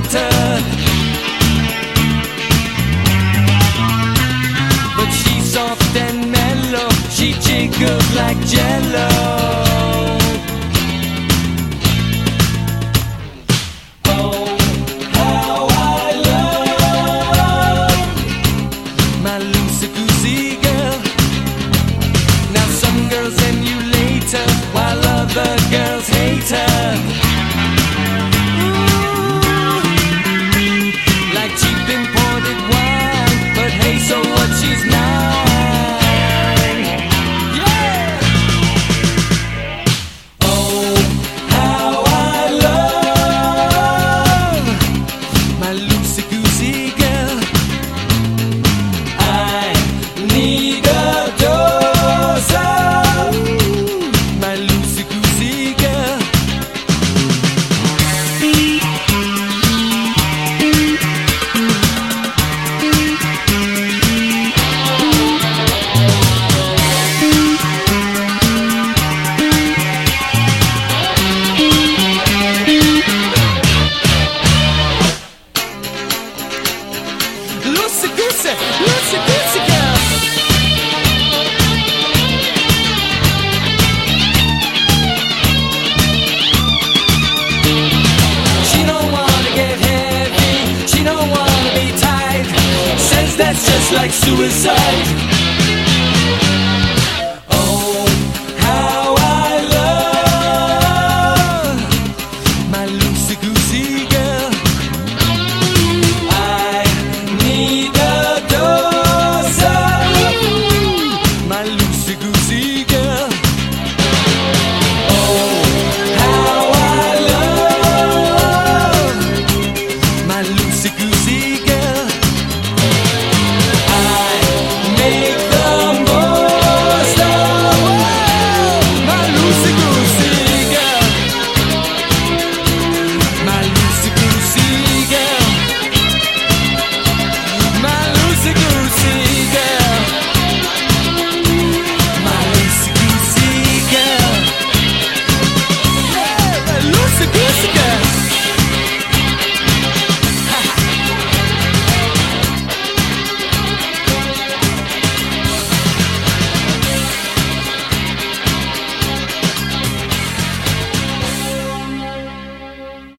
altered. But she's soft and mellow, she jiggles like jello. While other girls hate her. Ooh, like cheap imported wine. But hey, so what, she's mine. Yeah. Oh, how I love my loosey-goosey girl. I need a dose of my loosey-goosey girl. Loosey-goosey, loosey-goosey girl. She don't wanna be tied. Says that's just like suicide.